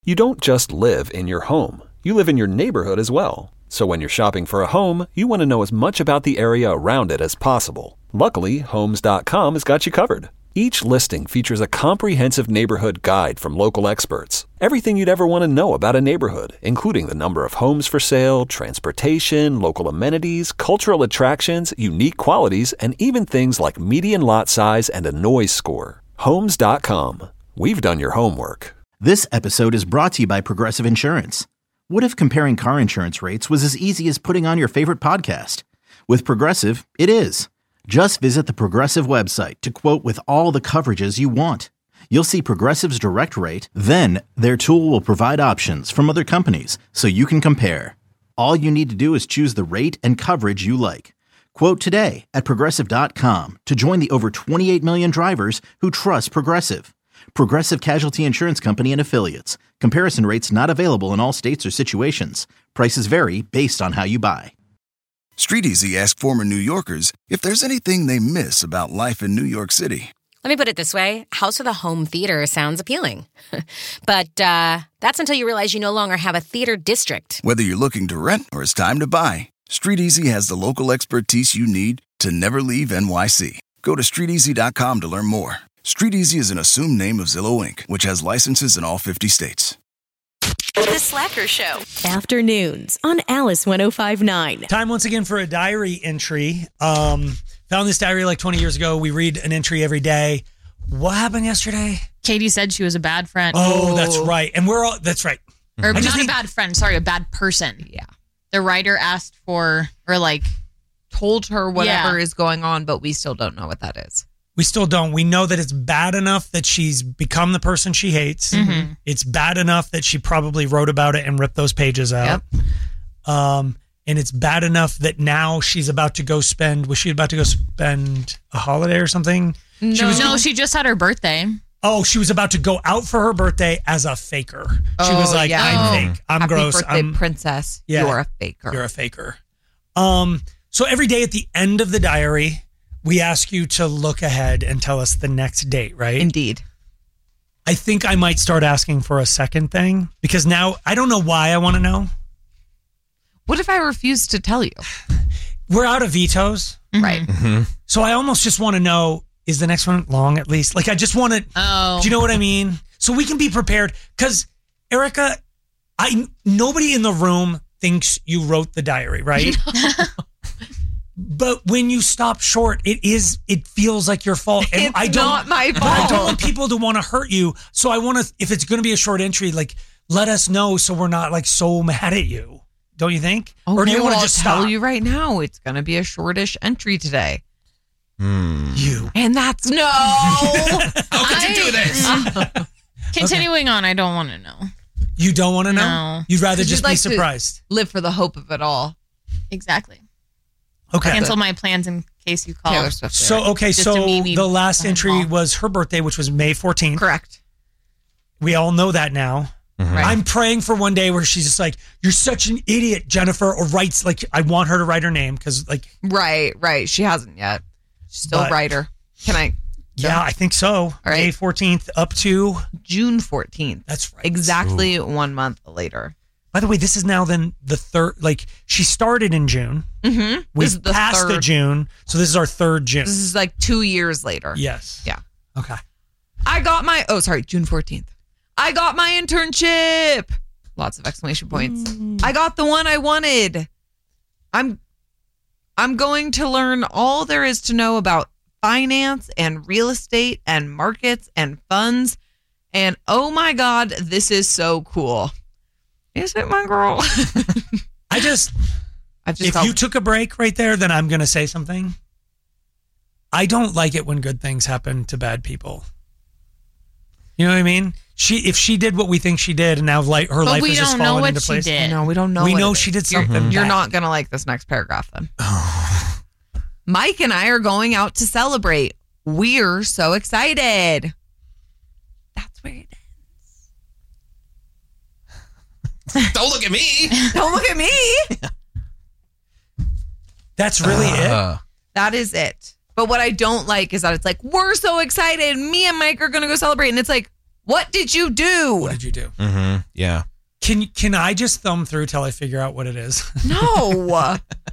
You don't just live in your home. You live in your neighborhood as well. So when you're shopping for a home, you want to know as much about the area around it as possible. Luckily, Homes.com has got you covered. Each listing features a comprehensive neighborhood guide from local experts. Everything you'd ever want to know about a neighborhood, including the number of homes for sale, transportation, local amenities, cultural attractions, unique qualities, and even things like median lot size and a noise score. Homes.com. We've done your homework. This episode is brought to you by Progressive Insurance. What if comparing car insurance rates was as easy as putting on your favorite podcast? With Progressive, it is. Just visit the Progressive website to quote with all the coverages you want. You'll see Progressive's direct rate, then their tool will provide options from other companies so you can compare. All you need to do is choose the rate and coverage you like. Quote today at Progressive.com to join the over 28 million drivers who trust Progressive. Progressive Casualty Insurance Company and Affiliates. Comparison rates not available in all states or situations. Prices vary based on how you buy. StreetEasy asked former New Yorkers if there's anything they miss about life in New York City. Let me put it this way. House with a home theater sounds appealing. But that's until you realize you no longer have a theater district. Whether you're looking to rent or it's time to buy, StreetEasy has the local expertise you need to never leave NYC. Go to StreetEasy.com to learn more. StreetEasy is an assumed name of Zillow, Inc., which has licenses in all 50 states. The Slacker Show. Afternoons on Alice 105.9. Time once again for a diary entry. Found this diary like 20 years ago. We read an entry every day. What happened yesterday? Katie said she was a bad friend. Oh, that's right. And we're all, that's right. Or not a bad friend, sorry, a bad person. Yeah. The writer asked for, or like, Told her whatever is going on, but we still don't know what that is. We still don't. We know that it's bad enough that she's become the person she hates. Mm-hmm. It's bad enough that she probably wrote about it and ripped those pages out. Yep. And it's bad enough that now she's about to go spend, was she about to go spend a holiday or something? No, she just had her birthday. Oh, she was about to go out for her birthday as a faker. She was like, I'm fake. I'm Happy gross. Birthday, princess. Yeah. You're a faker. You're a faker. So every day at the end of the diary, we ask you to look ahead and tell us the next date, right? Indeed. I think I might start asking for a second thing because now I don't know why I want to know. What if I refuse to tell you? We're out of vetoes. Mm-hmm. Right. Mm-hmm. So I almost just want to know, is the next one long at least? Like I just want to, do you know what I mean? So we can be prepared because Erica, nobody in the room thinks you wrote the diary, right? But when you stop short, it feels like your fault. And It's not my fault. I don't want people to want to hurt you. So I want to, if it's going to be a short entry, like let us know so we're not like so mad at you. Don't you think? Or do you want to just tell stop? you right now? It's going to be a shortish entry today. You. And that's no. How could you do this? Continuing on, I don't want to know. You don't want to know? No. You'd rather You'd just like be to surprised. Live for the hope of it all. Exactly. Okay. Cancel my plans in case you call. Taylor Swift. So, okay, Just so to meet me the last behind entry the wall. was her birthday, which was May 14th. Correct. We all know that now. Right. I'm praying for one day where she's just like, you're such an idiot, Jennifer, or writes, like, I want her to write her name because, like. Right. She hasn't yet. She's still a writer. Can I? Yeah, I think so. All right. May 14th up to June 14th. That's right. Exactly 1 month later. By the way, this is now then the third, like, she started in June. Mm-hmm. We've passed the June. So this is our third June. This is like 2 years later. Yes. Yeah. Okay. I got my, June 14th. I got my internship. Lots of exclamation points. I got the one I wanted. I'm going to learn all there is to know about finance and real estate and markets and funds. And oh my God, this is so cool. Is it, my girl? If you took a break right there, then I'm going to say something. I don't like it when good things happen to bad people. You know what I mean? If she did what we think she did, and now her life is just falling into place. No, we don't know. We know she did something. You're not going to like this next paragraph then. Mike and I are going out to celebrate. We're so excited. That's where it ends. Don't look at me. Don't look at me. That's really it. That is it. But what I don't like is that it's like, we're so excited. Me and Mike are going to go celebrate. And it's like, what did you do? What did you do? Mm-hmm. Yeah. Can I just thumb through till I figure out what it is? No.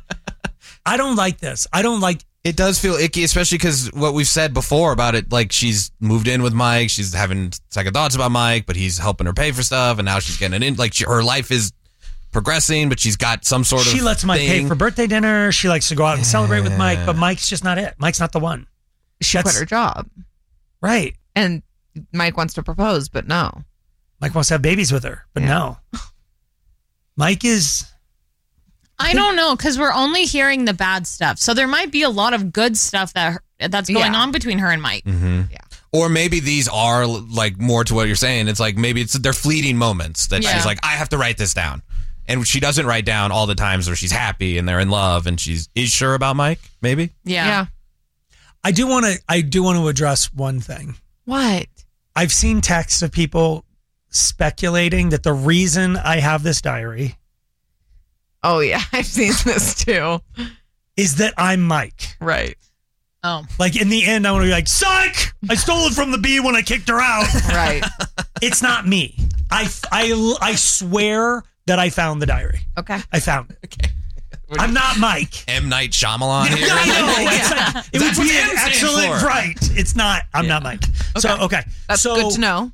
I don't like this. I don't like. It does feel icky, especially because what we've said before about it, like she's moved in with Mike, she's having second thoughts about Mike, but he's helping her pay for stuff, and now she's getting in. Like her life is progressing, but she's got some sort of. She lets Mike pay for birthday dinner. She likes to go out and celebrate with Mike, but Mike's just not it. Mike's not the one. She quit her job. Right. And Mike wants to propose, but no. Mike wants to have babies with her, but no. Mike is. I don't know, because we're only hearing the bad stuff. So there might be a lot of good stuff that's going on between her and Mike. Mm-hmm. Yeah. Or maybe these are like more to what you're saying. It's like maybe they're fleeting moments that she's like, I have to write this down. And she doesn't write down all the times where she's happy and they're in love and is sure about Mike, maybe? Yeah. I do want to address one thing. What? I've seen texts of people speculating that the reason I have this diary. Oh, yeah. I've seen this too. Is that I'm Mike. Right. Oh. Like in the end, I want to be like, psych! I stole it from the bee when I kicked her out. Right. It's not me. I swear that I found the diary. Okay. I found it. Okay. I'm not Mike. M. Night Shyamalan here. I know. It's like, it would be an excellent right. It's not. I'm not Mike. Okay. So, okay. That's good to know.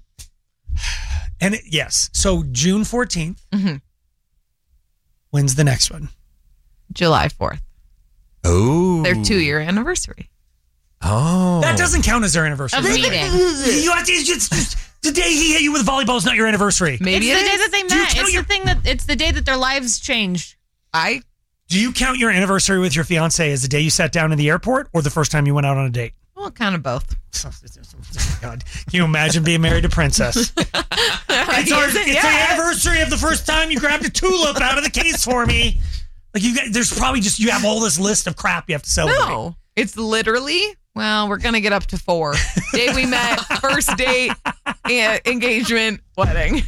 And yes. So June 14th. Mm-hmm. When's the next one? July 4th. Oh. Their 2-year anniversary. Oh. That doesn't count as their anniversary. Of meeting. You have to, it's the day he hit you with volleyball is not your anniversary. Maybe it's the day that they met. It's the day that their lives changed. Do you count your anniversary with your fiance as the day you sat down in the airport or the first time you went out on a date? Well, kind of both. God, can you imagine being married to Princess? It's the anniversary of the first time you grabbed a tulip out of the case for me. Like there's probably you have all this list of crap you have to celebrate. No, it's literally. Well, we're gonna get up to 4. Day we met, first date, engagement, wedding.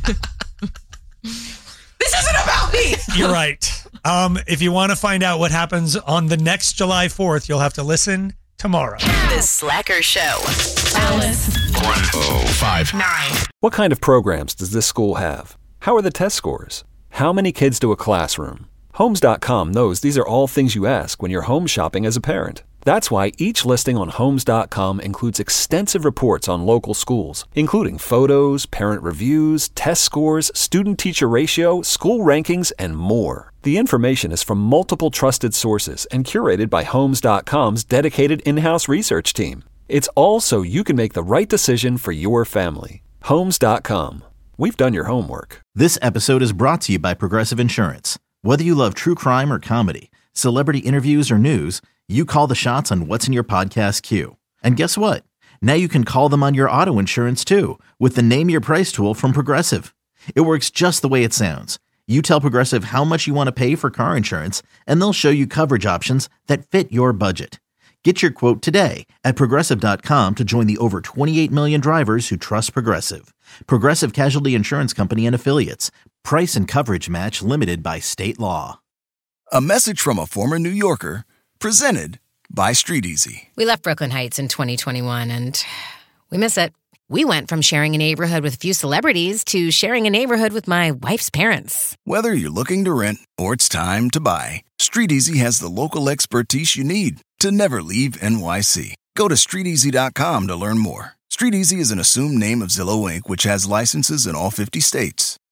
This isn't about me. You're right. If you want to find out what happens on the next July 4th, you'll have to listen tomorrow. The Slacker Show. Alice. 1059. What kind of programs does this school have? How are the test scores? How many kids do a classroom? Homes.com knows these are all things you ask when you're home shopping as a parent. That's why each listing on Homes.com includes extensive reports on local schools, including photos, parent reviews, test scores, student-teacher ratio, school rankings, and more. The information is from multiple trusted sources and curated by Homes.com's dedicated in-house research team. It's all so you can make the right decision for your family. Homes.com. We've done your homework. This episode is brought to you by Progressive Insurance. Whether you love true crime or comedy, celebrity interviews or news, you call the shots on what's in your podcast queue. And guess what? Now you can call them on your auto insurance too with the Name Your Price tool from Progressive. It works just the way it sounds. You tell Progressive how much you want to pay for car insurance, and they'll show you coverage options that fit your budget. Get your quote today at Progressive.com to join the over 28 million drivers who trust Progressive. Progressive Casualty Insurance Company and Affiliates. Price and coverage match limited by state law. A message from a former New Yorker, presented by Street Easy. We left Brooklyn Heights in 2021 and we miss it. We went from sharing a neighborhood with a few celebrities to sharing a neighborhood with my wife's parents. Whether you're looking to rent or it's time to buy, Street Easy has the local expertise you need to never leave NYC. Go to StreetEasy.com to learn more. Street Easy is an assumed name of Zillow Inc., which has licenses in all 50 states.